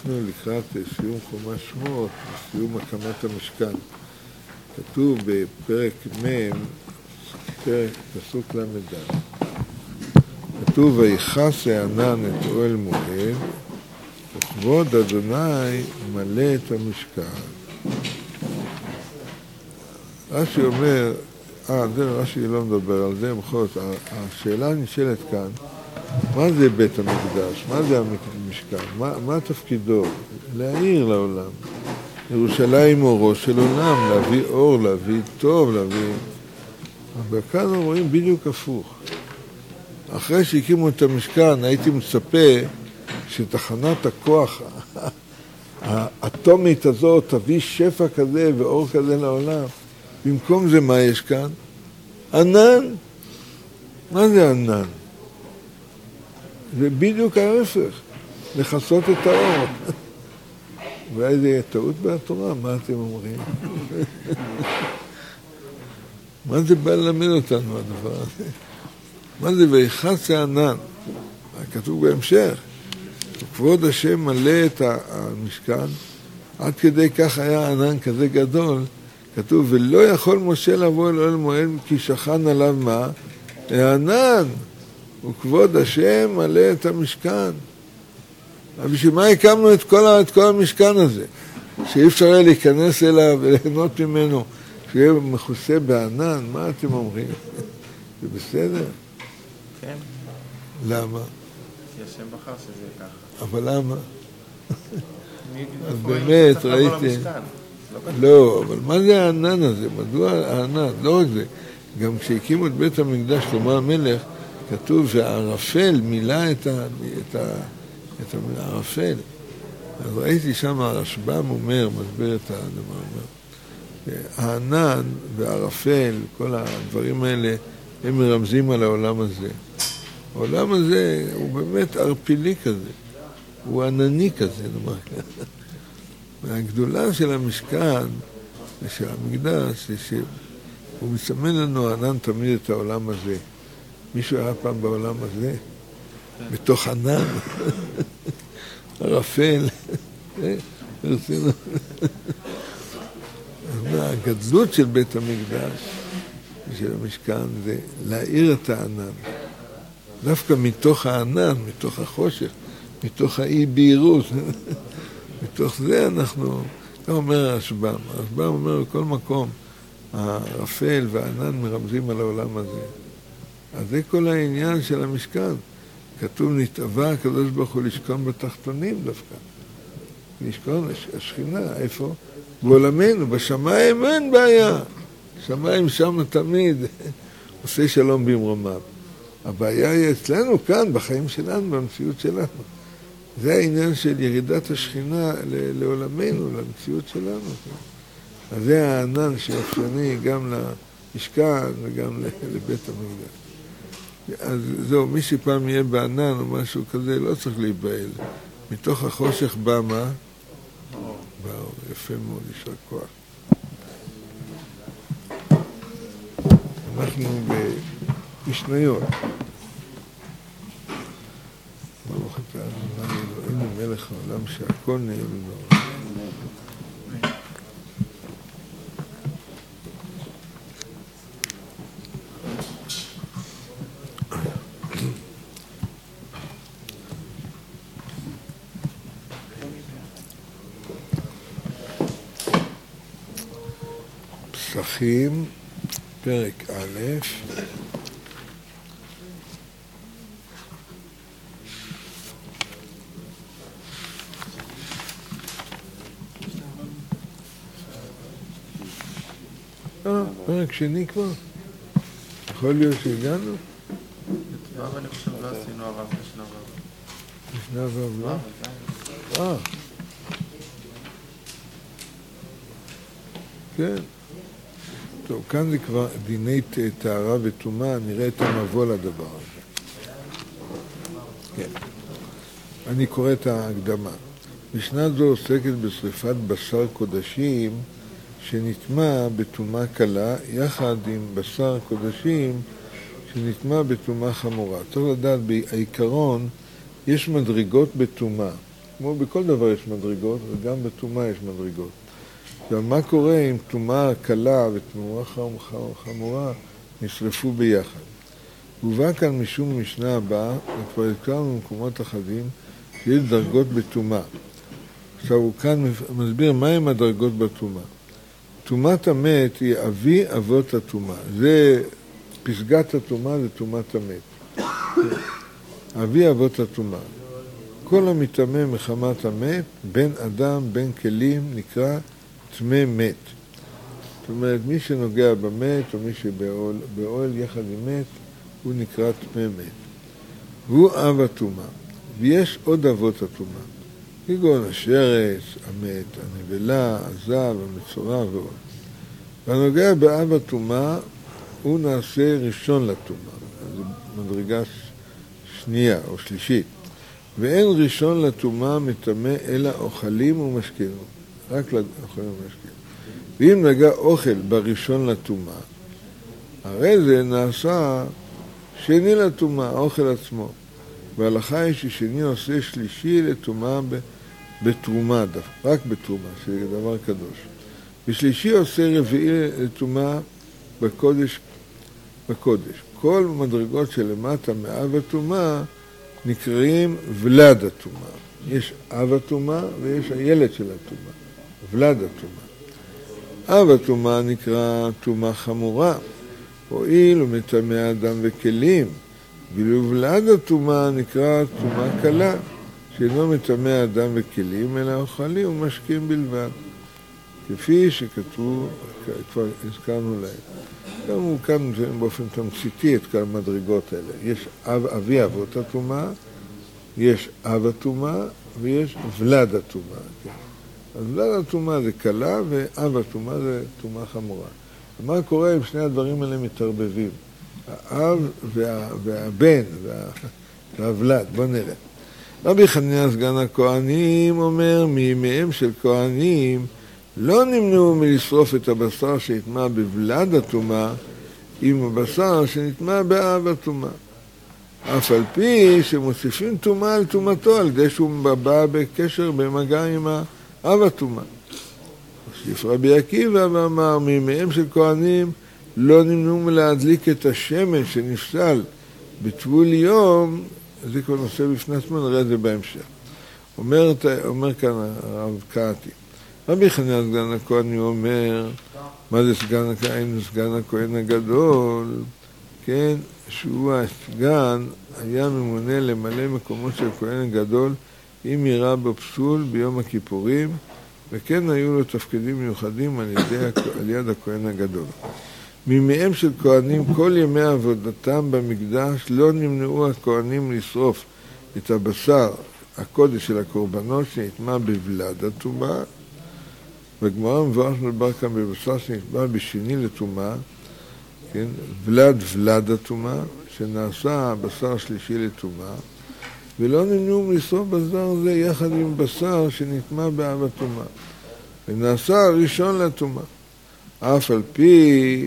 אנחנו לקראת סיום חומש שמות, סיום הקמת המשכן. כתוב בפרק מ', פסוק ל"ד. כתוב, ויכס הענן את אוהל מועד, וכבוד אדוני מלא את המשכן. רש"י אומר, זה רש"י לא מדבר על זה, בכל זאת, השאלה נשאלת כאן, מה זה בית המקדש? מה זה המשכן? מה תפקידו? להאיר לעולם. ירושלים אורו של עולם, להביא אור, להביא טוב, להביא... אבל כאן רואים בדיוק הפוך. אחרי שהקימו את המשכן, הייתי מצפה שתחנת הכוח האטומית הזאת תביא שפע כזה ואור כזה לעולם. במקום זה מה יש כאן? ענן. מה זה ענן? זה בדיוק ההפך, לחסות את האור. ואולי זה יהיה טעות בתורה, מה אתם אומרים? מה זה בא ללמד אותנו הדבר הזה? מה זה ויכס הענן? כתוב בהמשך, כבוד השם מלא את המשכן, עד כדי כך היה ענן כזה גדול, כתוב, ולא יכול משה לבוא אל אוהל מועד כי שכן עליו מה? הענן, וכבוד השם מלא את המשכן. בשביל מה הקמנו את כל המשכן הזה? שאי אפשר היה להיכנס אליו וליהנות ממנו, שיהיה מכוסה בענן, מה אתם אומרים? זה בסדר? כן. למה? כי השם בחר שזה יהיה ככה. אבל למה? אז באמת ראיתי... לא, אבל מה זה הענן הזה? מדוע הענן? לא רק זה. גם כשהקימו את בית המקדש, שלמה המלך, כתוב שהערפל מילא את הערפל. אז ראיתי שם הרשב"ם אומר, מסביר את הדבר, אומר, הענן והערפל, כל הדברים האלה, הם מרמזים על העולם הזה. העולם הזה הוא באמת ערפילי כזה, הוא ענני כזה, נאמר ככה. והגדולה של המשכן ושל המקדש, זה שהוא מסמן לנו ענן תמיד את העולם הזה. מישהו היה פעם בעולם הזה? בתוך ענן, ערפל, רצינו. הגדלות של בית המקדש ושל המשכן זה להאיר את הענן. דווקא מתוך הענן, מתוך החושך, מתוך האי בהירות, מתוך זה אנחנו, כך אומר הרשב"ם. הרשב"ם אומר בכל מקום, הערפל והענן מרמזים על העולם הזה. אז זה כל העניין של המשכן. כתוב נתאווה הקדוש ברוך הוא לשכון בתחתונים דווקא. לשכון השכינה, איפה? בעולמנו, בשמיים אין בעיה. שמיים שם תמיד עושה שלום במרומיו. הבעיה היא אצלנו כאן, בחיים שלנו, במציאות שלנו. זה העניין של ירידת השכינה לעולמנו, למציאות שלנו. אז זה הענן שאפשני גם למשכן וגם לבית המקדש. אז זהו, מי שפעם יהיה בענן או משהו כזה, לא צריך להיבהל. מתוך החושך בא מה? באור, יפה מאוד, יישר כוח. אנחנו במשניות. ברוך אתה אדוני אלוהינו מלך העולם שהכל נהיה בדברו. פסחים, פרק א', פרק שני כבר? יכול להיות שהגענו? בטבע אני חושב לא עשינו הרב בשנה בשנה לא? כן. טוב, כאן זה כבר דיני טהרה וטומאה, נראה את המבוא לדבר הזה. כן. אני קורא את ההקדמה. משנה זו עוסקת בשריפת בשר קודשים שנטמע בטומאה קלה, יחד עם בשר קודשים שנטמע בטומאה חמורה. צריך לדעת, בעיקרון, יש מדרגות בטומאה. כמו בכל דבר יש מדרגות, וגם בטומאה יש מדרגות. עכשיו, מה קורה אם טומאה קלה וטומאה חמורה נשרפו ביחד? הובא כאן משום משנה הבאה, וכבר הזכרנו במקומות אחדים, שיש דרגות בטומאה. עכשיו הוא כאן מסביר מהם הדרגות בטומאה. טומאת המת היא אבי אבות הטומאה. זה פסגת הטומאה, זה טומאת המת. אבי אבות הטומאה. כל המטמא מחמת המת, בין אדם, בין כלים, נקרא טמא מת. זאת אומרת, מי שנוגע במת, או מי שבאוהל יחד עם מת, הוא נקרא טמא מת. והוא אב הטומאה. ויש עוד אבות הטומאה. כגון השרץ, המת, הנבלה, הזב, המצורע ועוד. והנוגע באב הטומאה, הוא נעשה ראשון לטומאה. זו מדרגה שנייה או שלישית. ואין ראשון לטומאה מטמא אלא אוכלים ומשקים. רק לאוכלים ומשקים. ואם נגע אוכל בראשון לטומאה, הרי זה נעשה שני לטומאה, האוכל עצמו. וההלכה היא ששני עושה שלישי לטומאה בתרומה, רק בתרומה, שזה דבר קדוש. ושלישי עושה רביעי לטומאה בקודש. כל מדרגות שלמטה מאב הטומאה נקראים ולד הטומאה. יש אב הטומאה ויש הילד של הטומאה, ולד הטומאה. אב הטומאה נקרא טומאה חמורה, הואיל ומטמא אדם וכלים, ואילו ולד הטומאה נקרא טומאה קלה, שאינו מטמא אדם וכלים, אלא אוכלים ומשקים בלבד. כפי שכתבו, כבר הזכרנו להם. גם הוא כאן באופן תמציתי את כל המדרגות האלה. יש אבי אבות הטומאה, יש אב הטומאה ויש ולד הטומאה. כן. אז ולד הטומאה זה קלה ואב הטומאה זה טומאה חמורה. ומה קורה אם שני הדברים האלה מתערבבים? האב והבן והוולד. בוא נראה. רבי חנינא סגן הכהנים אומר, מימיהם של כהנים לא נמנעו מלשרוף את הבשר שנטמא בוולד הטומאה עם הבשר שנטמא באב הטומאה. אף על פי שמוסיפים טומאה על טומאתו, על ידי שהוא בא בקשר במגע עם האב הטומאה. הוסיף רבי עקיבא ואמר, מימיהם של כהנים לא נמנעו מלהדליק את השמן שנפסל בטבול יום, זה כבר נושא בפני עצמו, נראה את זה בהמשך. אומר כאן הרב קהתי, רבי חנינא סגן הכהן אומר, מה זה סגן הכהן? סגן הכהן הגדול, כן, שהוא הסגן היה ממונה למלא מקומות של כהן הגדול, אם יראה בפסול ביום הכיפורים, וכן היו לו תפקידים מיוחדים על יד הכהן הגדול. מימיהם של כהנים כל ימי עבודתם במקדש לא נמנעו הכהנים לשרוף את הבשר הקודש של הקורבנות שנטמא בוולד הטומאה, והגמרא מבואר שמדובר כאן בבשר שנטמא בשני לטומאה, כן? ולד הטומאה, שנעשה הבשר השלישי לטומאה, ולא נמנעו מלשרוף בשר זה יחד עם בשר שנטמא באב הטומאה, ונעשה הראשון לטומאה, אף על פי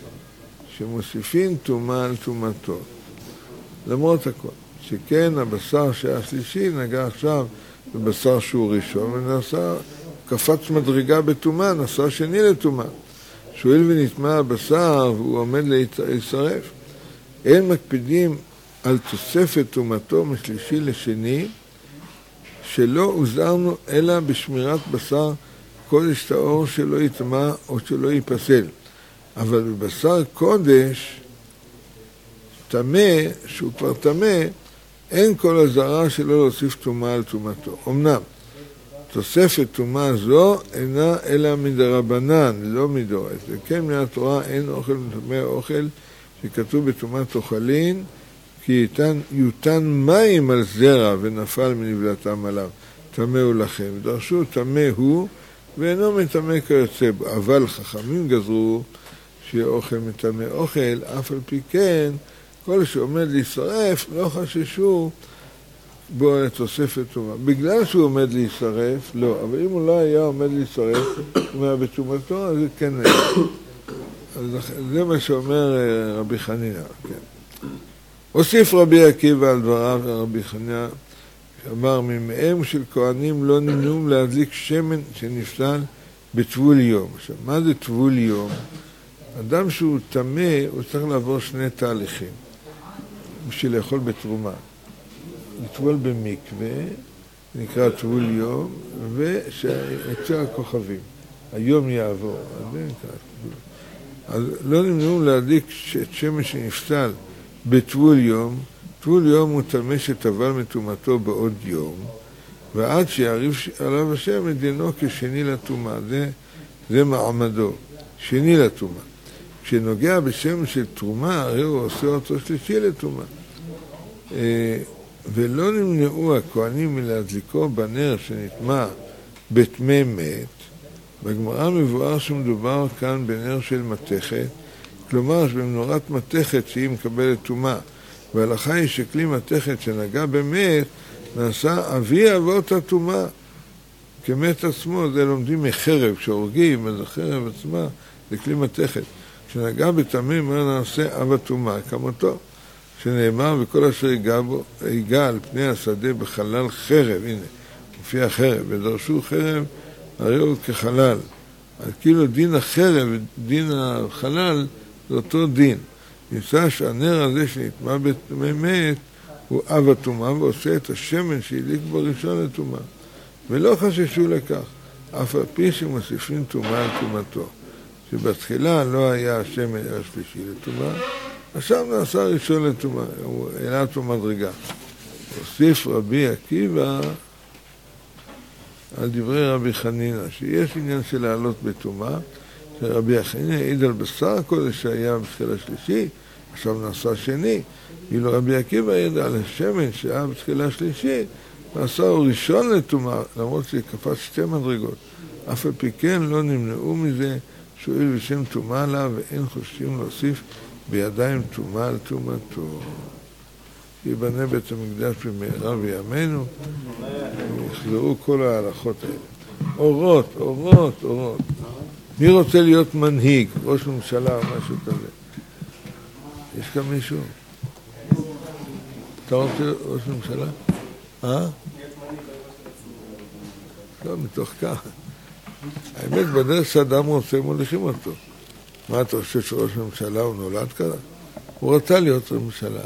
שמוסיפים טומאה על טומאתו. למרות הכל, שכן הבשר שהשלישי נגע עכשיו בבשר שהוא ראשון, ונעשה, קפץ מדרגה בטומאה, נעשה שני לטומאה. שואל ונטמא הבשר והוא עומד להישרף. אין מקפידים על תוספת טומאתו משלישי לשני, שלא עוזרנו אלא בשמירת בשר קודש טהור שלא יטמא או שלא ייפסל. אבל בבשר קודש, טמא, שהוא כבר טמא, אין כל הזרה שלא להוסיף טומאה על טומאתו. אמנם, תוספת טומאה זו אינה אלא מדרבנן, לא מדאורייתא. וכן מן התורה אין אוכל מטמא אוכל שכתוב בטומאת אוכלין, כי יותן מים על זרע ונפל מנבלתם עליו. טמא הוא לכם. דרשו טמא הוא ואינו מטמא כיוצא בו. אבל חכמים גזרו שאוכל מטמא אוכל, אף על פי כן, כל שעומד להישרף לא חששו בו לתוספת טומאה. בגלל שהוא עומד להישרף, לא. אבל אם הוא לא היה עומד להישרף, הוא היה בטומאתו, אז זה כן. אז זה מה שאומר רבי חנינא. כן. הוסיף רבי עקיבא על דבריו רבי חנינא, אמר, ממאם של כהנים לא נמנעו להדליק שמן שנפסל בטבול יום. עכשיו, מה זה טבול יום? אדם שהוא טמא, הוא צריך לעבור שני תהליכים בשביל לאכול בתרומה. לטבול במקווה, נקרא טבול יום, ושיצא הכוכבים. היום יעבור. אז לא נמנעו להדליק את שמן שנפסל בטבול יום. טבול יום הוא טמא שטבל מטומאתו בעוד יום, ועד שיעריף עליו השם את דינו כשני לטומאה. זה מעמדו, שני לטומאה. כשנוגע בשמן של תרומה, הרי הוא עושה אותו שלישי לטומאה. ולא נמנעו הכהנים מלהדליקו בנר שנטמא בטמא מת. בגמרא מבואר שמדובר כאן בנר של מתכת, כלומר שבמנורת מתכת שהיא מקבלת טומאה, וההלכה היא שכלי מתכת שנגע במת נעשה אבי אבות הטומאה כמת עצמו. זה לומדים מחרב, כשהורגים, אז החרב עצמה זה כלי מתכת. כשנגע בטמא מה נעשה אב הטומאה כמותו, שנאמר וכל אשר ייגע על פני השדה בחלל חרב, הנה מופיע חרב, ודרשו חרב הרי הוא כחלל. אז כאילו דין החרב ודין החלל זה אותו דין. נמצא שהנר הזה שנטמא בטמא מת הוא אב הטומאה, ועושה את השמן שהדליק בראשון לטומאה, ולא חששו לכך, אף על פי שמוסיפים טומאה על טומאתו, שבתחילה לא היה השמן השלישי לטומאה, עכשיו נעשה ראשון לטומאה, הוא העלה אותו מדרגה. הוסיף רבי עקיבא על דברי רבי חנינא, שיש עניין של לעלות בטומאה, שרבי חנינא העיד על בשר הקודש שהיה בתחילה שלישי, עכשיו נעשה שני, ואילו רבי עקיבא העיד על השמן שהיה בתחילה שלישי, נעשה הוא ראשון לטומאה, למרות שקפץ שתי מדרגות. אף על פי כן לא נמנעו מזה, שואל בשם טומאה לה, ואין חושבים להוסיף בידיים טומאה על טומאתו. שיבנה בית המקדש במהרה בימינו, ויחזרו כל ההלכות האלה. אורות, אורות, אורות. מי רוצה להיות מנהיג, ראש ממשלה או משהו כזה? יש כאן מישהו? אתה רוצה ראש ממשלה? לא, מתוך כך. האמת, בדרך שאדם רוצה, מוליכים אותו. מה אתה חושב שראש ממשלה הוא נולד כזה? הוא רצה להיות ראש ממשלה.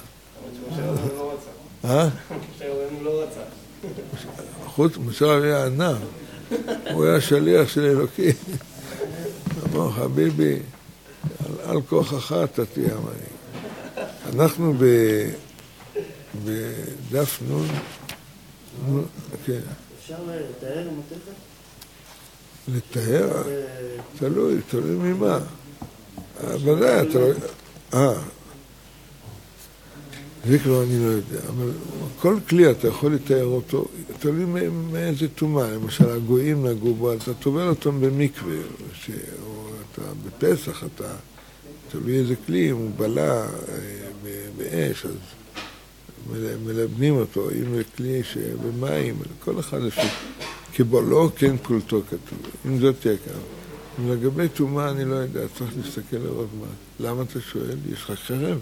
הוא לא רצה. חוץ ממשלה היה ענב. הוא היה שליח של אלוקים. אמר, חביבי, על כוחך אתה תהיה המנהיג. אנחנו בדף נון, כן. אפשר לתאר מתכת? לתאר? תלוי ממה. ודאי, זה כבר אני לא יודע, אבל כל כלי אתה יכול לתאר אותו, תלוי מאיזה טומאה. למשל, הגויים נגעו בו, אתה טובל אותם במקווה, או אתה בפסח, אתה תלוי איזה כלי, אם הוא בלע באש, אז מלבנים אותו, אם זה כלי שבמים, כל אחד לפי, כבולו כן פולטו כתוב, אם זאת תהיה כאן. לגבי טומאה אני לא יודע, צריך להסתכל לראות מה. למה אתה שואל? יש לך חרב?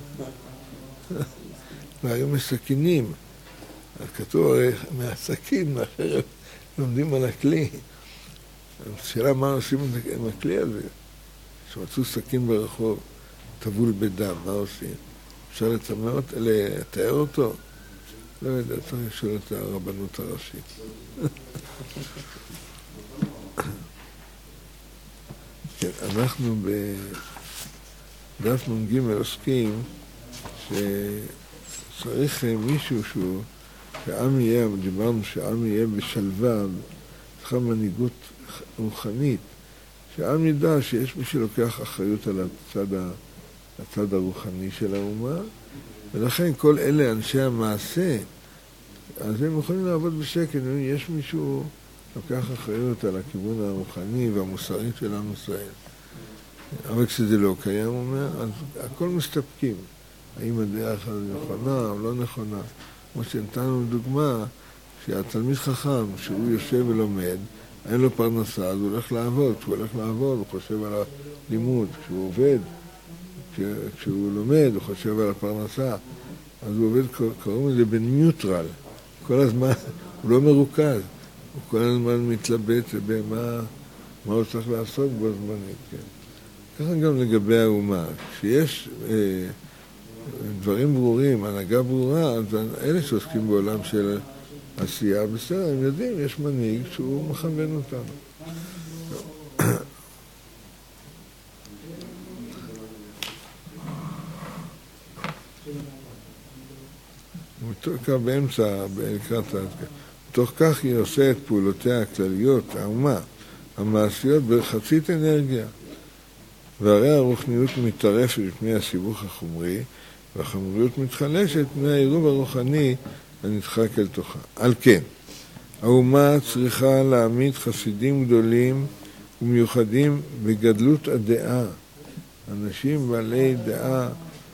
והיום מסכינים. אז כתוב הרי מהסכין, מהחרב, לומדים על הכלי. השאלה מה עושים עם הכלי הזה? שמצאו סכין ברחוב, טבול בדם, מה עושים? אפשר לתאר אותו? לא יודע, צריך לשאול את הרבנות הראשית. כן, אנחנו בדף נ"ג עוסקים שצריך מישהו שהעם יהיה, דיברנו שהעם יהיה בשלווה, צריכה מנהיגות רוחנית, שהעם ידע שיש מי שלוקח אחריות על הצד הרוחני של האומה, ולכן כל אלה אנשי המעשה, אז הם יכולים לעבוד בשקט, יש מישהו לוקח אחריות על הכיוון הרוחני והמוסרי של עם ישראל. אבל כשזה לא קיים, הוא אומר, אז הכל מסתפקים. האם הדרך הזאת נכונה או לא נכונה. כמו שנתנו דוגמה, שהתלמיד חכם, שהוא יושב ולומד, אין לו פרנסה, אז הוא הולך לעבוד. כשהוא הולך לעבוד, הוא חושב על הלימוד. כשהוא עובד, כשהוא לומד, הוא חושב על הפרנסה. אז הוא עובד, קוראים לזה בניוטרל. כל הזמן, הוא לא מרוכז, הוא כל הזמן מתלבט במה הוא צריך לעשות בו זמנית, כן. ככה גם לגבי האומה, כשיש דברים ברורים, הנהגה ברורה, אז אלה שעוסקים בעולם של עשייה, בסדר, הם יודעים, יש מנהיג שהוא מכוון אותנו. באמצע, לקראת בתוך כך היא עושה את פעולותיה הכלליות, האומה, המעשיות בחצית אנרגיה. והרי הרוחניות מתערפת מפני הסיבוך החומרי, והחומריות מתחלשת מהעירוב הרוחני הנדחק אל תוכה. על כן, האומה צריכה להעמיד חסידים גדולים ומיוחדים בגדלות הדעה, אנשים בעלי דעה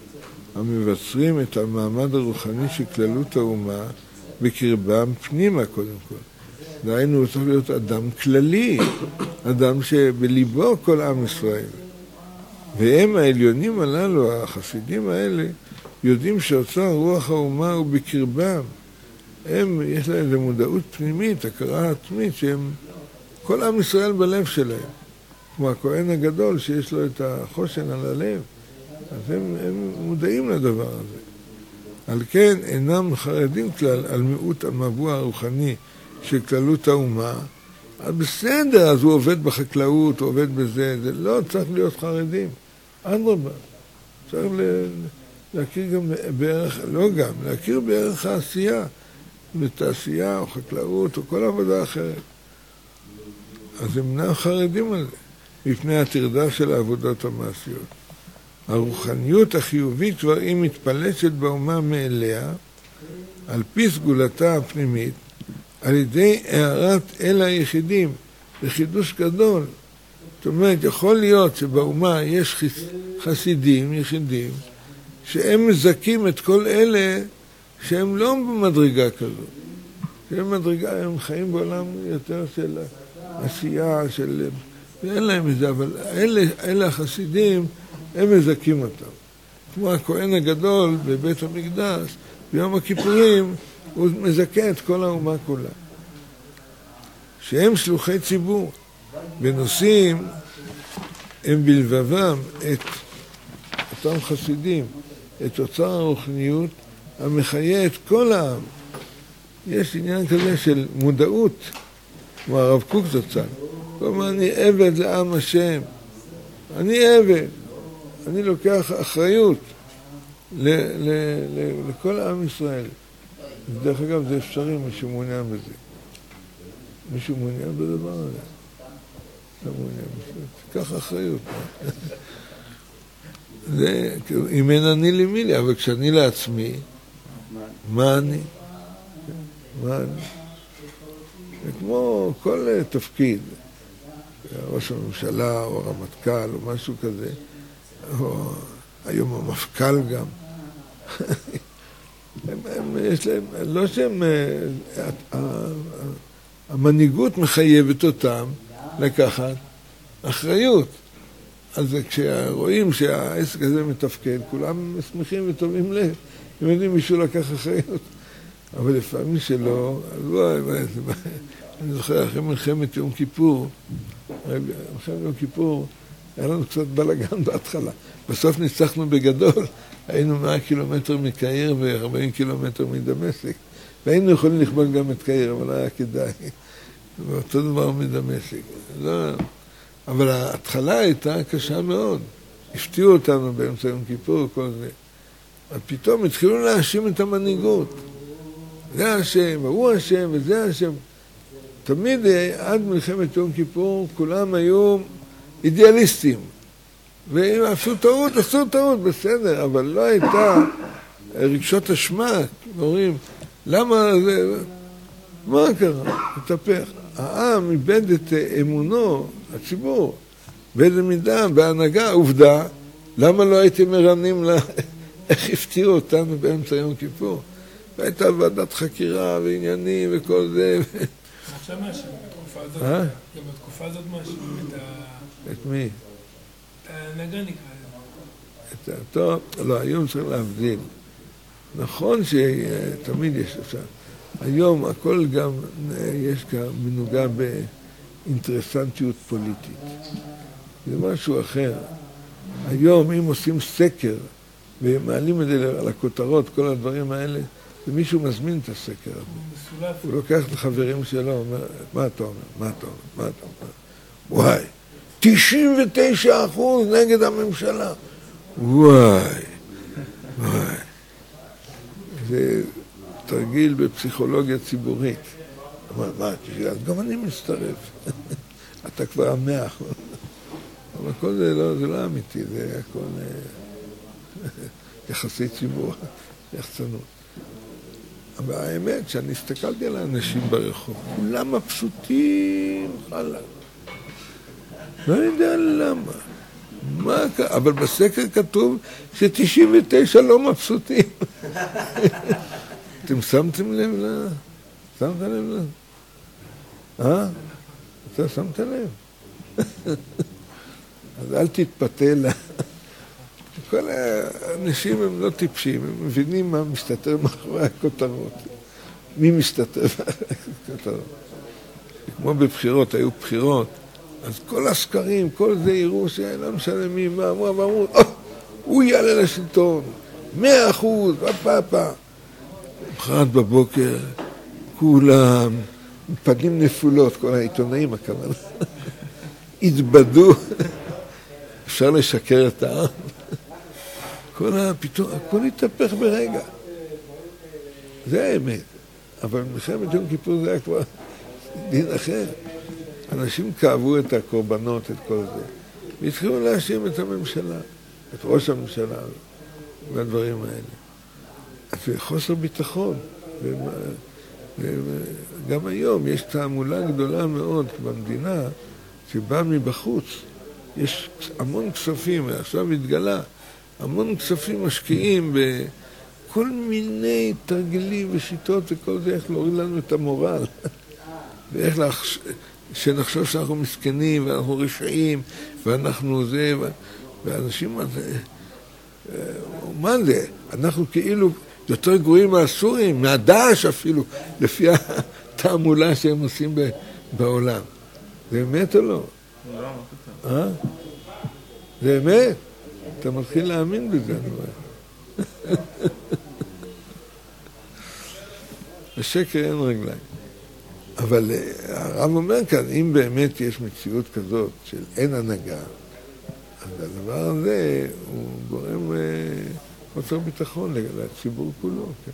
המבצרים את המעמד הרוחני של כללות האומה בקרבם פנימה קודם כל. דהיינו, הוא צריך להיות אדם כללי, אדם שבליבו כל עם ישראל. והם העליונים הללו, החסידים האלה, יודעים שאוצר רוח האומה הוא בקרבם. הם, יש להם מודעות פנימית, הכרה עצמית, שהם כל עם ישראל בלב שלהם. כמו הכהן הגדול שיש לו את החושן על הלב. אז הם מודעים לדבר הזה. על כן אינם חרדים כלל על מיעוט המבוע הרוחני של כללות האומה. אז בסדר, אז הוא עובד בחקלאות, הוא עובד בזה, זה לא צריך להיות חרדים. אדרבה, צריך להכיר גם בערך, לא גם, להכיר בערך העשייה, בתעשייה או חקלאות או כל עבודה אחרת. אז הם אינם חרדים על זה, מפני הטרדה של העבודות המעשיות. הרוחניות החיובית כבר היא מתפלשת באומה מאליה, על פי סגולתה הפנימית, על ידי הערת אל היחידים, בחידוש גדול. זאת אומרת, יכול להיות שבאומה יש חסידים, יחידים, שהם מזכים את כל אלה שהם לא במדרגה כזאת. שהם מדרגה, הם חיים בעולם יותר של עשייה, של... ואין להם את זה, אבל אלה החסידים, הם מזכים אותם. כמו הכהן הגדול בבית המקדש, ביום הכיפורים, הוא מזכה את כל האומה כולה. שהם שלוחי ציבור, ונושאים הם בלבבם את אותם חסידים, את אוצר הרוחניות המחיה את כל העם. יש עניין כזה של מודעות, כמו הרב קוק זצ"ל. כלומר, אני עבד לעם השם. אני עבד. אני לוקח אחריות לכל עם ישראל. דרך אגב, זה אפשרי, מישהו מעוניין בזה. מישהו מעוניין בדבר הזה. לא מעוניין בזה. תיקח אחריות. זה, אם אין אני לי מי לי, אבל כשאני לעצמי, מה אני? מה אני? זה כמו כל תפקיד, ראש הממשלה או הרמטכ"ל או משהו כזה, או היום המפכ"ל גם. יש להם, לא שהם, המנהיגות מחייבת אותם לקחת אחריות. אז כשרואים שהעסק הזה מתפקד, כולם שמחים וטובים לב. אם יודעים מישהו לקח אחריות. אבל לפעמים שלא, אז לא, אני זוכר אחרי מלחמת יום כיפור, מלחמת יום כיפור, היה לנו קצת בלגן בהתחלה. בסוף ניצחנו בגדול, היינו 100 קילומטר מקהיר ו-40 קילומטר מדמשק, והיינו יכולים לכבוש גם את קהיר, אבל היה כדאי. ואותו דבר מדמשק. לא, אבל ההתחלה הייתה קשה מאוד. הפתיעו אותנו באמצע יום כיפור וכל זה. אז פתאום התחילו להאשים את המנהיגות. זה השם, והוא השם, וזה השם. תמיד עד מלחמת יום כיפור כולם היו אידיאליסטים. ואם עשו טעות, בסדר, אבל לא הייתה רגשות אשמה. אומרים, למה זה... מה קרה? התהפך. העם איבד את אמונו, הציבור, באיזה מידה, בהנהגה, עובדה, למה לא הייתם מרנים לה... איך הפתיעו אותנו באמצע יום כיפור? והייתה ועדת חקירה ועניינים וכל זה. עכשיו משהו, בתקופה הזאת, גם בתקופה הזאת משהו, את מי? את ההנהגה נקרא. טוב, לא, היום צריך להבדיל. נכון שתמיד יש אפשר. היום הכל גם, יש גם מנוגע באינטרסנטיות פוליטית. זה משהו אחר. היום אם עושים סקר ומעלים את זה על הכותרות, כל הדברים האלה, ומישהו מזמין את הסקר הזה. הוא לוקח את החברים שלו, אומר, מה אתה אומר? מה אתה אומר? מה אתה אומר? וואי, 99% נגד הממשלה. וואי, וואי. זה תרגיל בפסיכולוגיה ציבורית. אמר, מה, אז גם אני מצטרף. אתה כבר 100%. אבל כל זה לא אמיתי, זה הכל יחסי ציבור, יחצנות. אבל האמת שאני הסתכלתי על האנשים ברחוב, כולם מבסוטים, חלק. לא יודע למה. אבל בסקר כתוב ש-99 לא מבסוטים. אתם שמתם לב שמת לב אתה שמת לב? אז אל תתפתל. כל האנשים הם לא טיפשים, הם מבינים מה מסתתר מאחורי הכותרות. מי מסתתר מאחורי הכותרות? כמו בבחירות, היו בחירות, אז כל הסקרים, כל זה יראו שלא משנה מי מה, ואמרו, הוא יעלה לשלטון, 100%, פאפה. מחרת בבוקר, כולם, פנים נפולות, כל העיתונאים הכוונה, התבדו, אפשר לשקר את העם. פתאום, הכל התהפך ברגע. זה האמת. אבל מלחמת יום כיפור זה היה כבר דין אחר. אנשים כאבו את הקורבנות, את כל זה. והתחילו להאשים את הממשלה, את ראש הממשלה, והדברים האלה. וחוסר ביטחון. וגם היום יש תעמולה גדולה מאוד במדינה שבאה מבחוץ. יש המון כספים, עכשיו התגלה, המון כספים משקיעים בכל מיני תרגילים ושיטות וכל זה, איך להוריד לנו את המורל. ואיך שנחשוב שאנחנו מסכנים ואנחנו רשעים ואנחנו זה, ואנשים, מה זה? אנחנו כאילו יותר גרועים מהסורים, מהדאעש אפילו, לפי התעמולה שהם עושים בעולם. זה אמת או לא? לא, זה אמת? אתה מתחיל להאמין בזה, אני רואה. בשקר אין רגליים. אבל הרב אומר כאן, אם באמת יש מציאות כזאת של אין הנהגה, אז הדבר הזה הוא גורם חוסר ביטחון לציבור כולו. כן?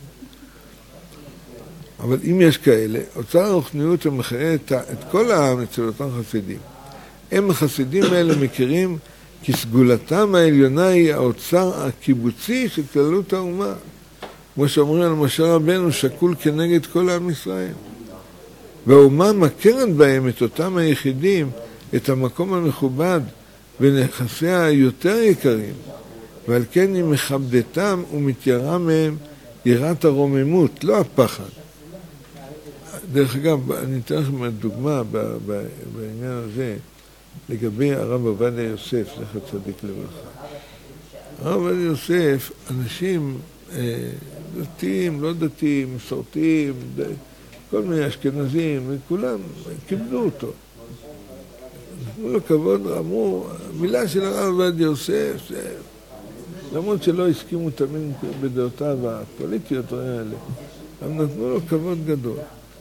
אבל אם יש כאלה, אוצר הרוחניות המחיה את כל העם אצל אותם חסידים. הם החסידים האלה מכירים כי סגולתם העליונה היא האוצר הקיבוצי של כללות האומה. כמו שאומרים על משה רבנו, שקול כנגד כל עם ישראל. והאומה מכרת בהם את אותם היחידים, את המקום המכובד ונכסיה היותר יקרים, ועל כן היא מכבדתם ומתיירה מהם יראת הרוממות, לא הפחד. דרך אגב, אני אתן לכם דוגמה בעניין הזה, לגבי הרב עובדיה יוסף, זכר צדיק לברכה. הרב עובדיה יוסף, אנשים דתיים, לא דתיים, מסורתיים, כל מיני אשכנזים, וכולם קיבלו אותו. נתנו לו כבוד, אמרו, מילה של הרב עובדיה יוסף, למרות שלא הסכימו תמיד בדעותיו הפוליטיות האלה, אבל נתנו לו כבוד גדול.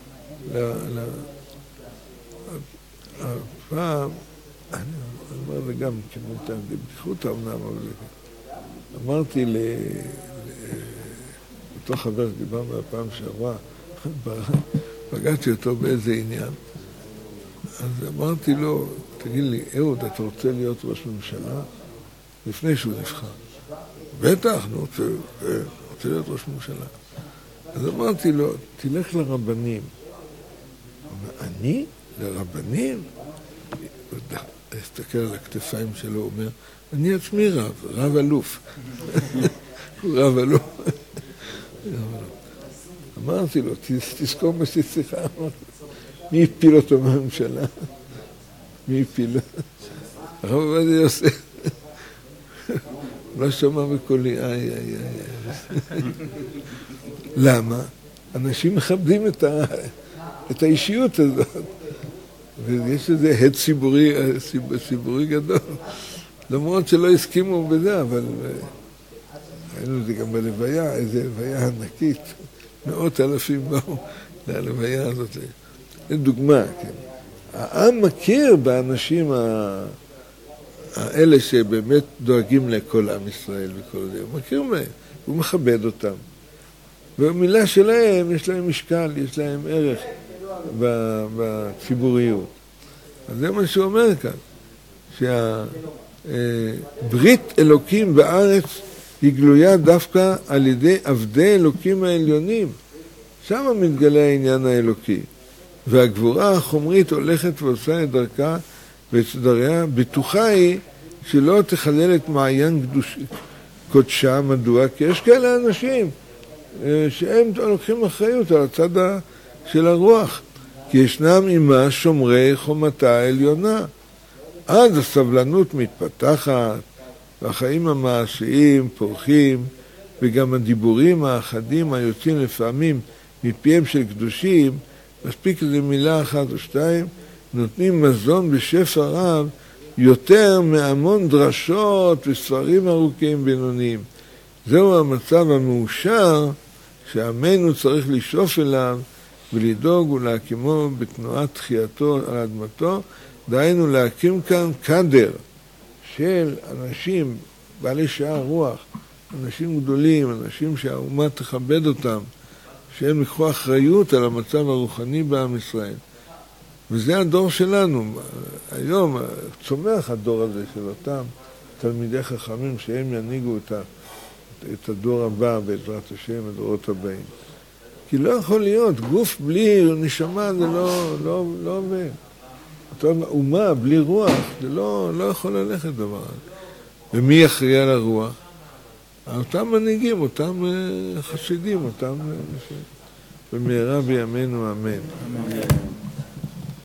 הפעם, אני אומר זה גם כמובן, בבדיחות האמנם, אבל אמרתי לאותו חבר שדיברנו הפעם שעברה, פגעתי אותו באיזה עניין, אז אמרתי לו, תגיד לי, אהוד, אתה רוצה להיות ראש ממשלה? לפני שהוא נבחר. בטח, אני רוצה להיות ראש ממשלה. אז אמרתי לו, תלך לרבנים. אני? לרבנים? הסתכל על הכתפיים שלו, הוא אומר, אני עצמי רב אלוף. הוא רב אלוף. אמרתי לו, תזכור בשיחה, מי הפיל אותו מהממשלה? מי הפיל? הרב עובדיה יוסף. לא שמע בקולי, למה? אנשים מכבדים את האישיות הזאת. ויש איזה הד ציבורי גדול. למרות שלא הסכימו בזה, אבל היינו את זה גם בלוויה, איזו לוויה ענקית. 100,000 באו ללוויה הזאת. זו דוגמה, כן. העם מכיר באנשים האלה שבאמת דואגים לכל עם ישראל וכל זה. הוא מכיר מהם, הוא מכבד אותם. ובמילה שלהם יש להם משקל, יש להם ערך בציבוריות. אז זה מה שהוא אומר כאן, שהברית אלוקים בארץ היא גלויה דווקא על ידי עבדי אלוקים העליונים. שם מתגלה העניין האלוקי. והגבורה החומרית הולכת ועושה את דרכה ואת סדריה, בטוחה היא שלא תחלל את מעיין קודשה. מדוע? כי יש כאלה אנשים שהם לוקחים אחריות על הצד של הרוח. כי ישנם עמה שומרי חומתה העליונה. אז הסבלנות מתפתחת, והחיים המעשיים פורחים, וגם הדיבורים האחדים היוצאים לפעמים מפיהם של קדושים, מספיק איזו מילה אחת או שתיים, נותנים מזון בשפע רב יותר מהמון דרשות וספרים ארוכים בינוניים. זהו המצב המאושר שעמנו צריך לשאוף אליו ולדאוג ולהקימו בתנועת תחייתו על אדמתו. דהיינו להקים כאן קדר של אנשים בעלי שעה רוח, אנשים גדולים, אנשים שהאומה תכבד אותם, שהם יקחו אחריות על המצב הרוחני בעם ישראל. וזה הדור שלנו. היום צומח הדור הזה של אותם תלמידי חכמים שהם ינהיגו את הדור הבא בעזרת השם, הדורות הבאים. כי לא יכול להיות, גוף בלי נשמה זה לא עובד. אומה בלי רוח זה לא יכול ללכת דבר. ומי יכריע על הרוח? אותם מנהיגים, אותם חסידים, אותם... במהרה בימינו אמן.